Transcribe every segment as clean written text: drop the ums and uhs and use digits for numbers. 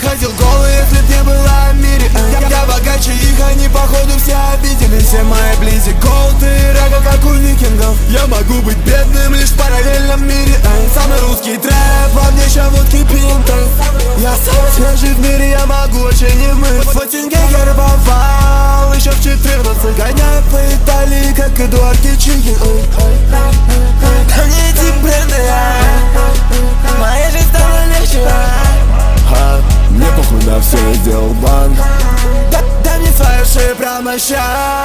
ходил голый, если б не было в мире. Я богаче их, они походу все обидели. Все мои близи голд и рага, как у викингов. Я могу быть бедным лишь в параллельном мире. Самый русский трэп, во мне еще водки пинта. Я самый свежий в мире, я могу очень не мыть. В тенге я рыбовал еще в 14. Гоняю по Италии, как Эдуард Кичигин. Ко мне эти бренды, моя жизнь стала легче. Мне похуй на все, я сделал банк. Дай мне флеши прямо щас.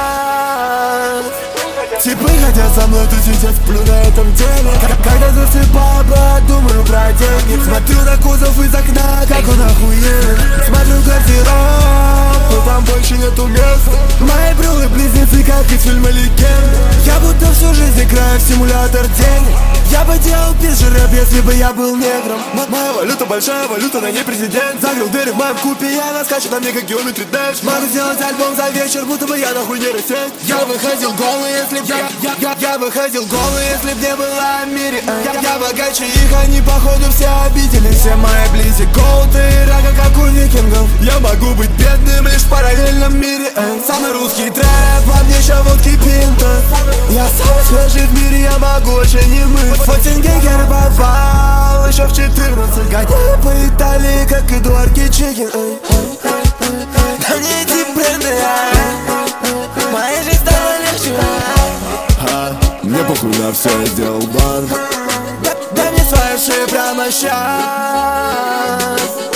Типы хотят со мной тусить, я сплю на этом деле. Когда засыпаю, брат, думаю про деньги. Смотрю на кузов из окна, как он охуен. Смотрю гардероб, там больше нету места. Мои брюлы-близнецы, как из фильма «Легенда». Я будто всю жизнь играю в симулятор денег. Я бы делал пизже рэп, если бы я был негром. Моя валюта большая, валюта, на ней президент. Загрел дыры в моем купе, и она скачет на мне, как геометрий дэш. Могу сделать альбом за вечер, будто бы я нахуй нейросеть. Я выходил голый, если б я выходил голый, если б не было в мире. Я богаче их, они походу все обидели. Все мои близи голд и рага, как у викингов. Я могу быть бедным лишь в параллельном мире. Самый русский трэп, во мне еще водки пинта. Я самый свежий в мире, я могу очень не мыть. В тенге я рыбовал еще в 14. Гоняю по Италии, как Эдуард Кичигин. Ко мне эти бренды, моя жизнь стала легче. Мне похуй на все, я сделал банк. Дай мне свои шеи прямо щас.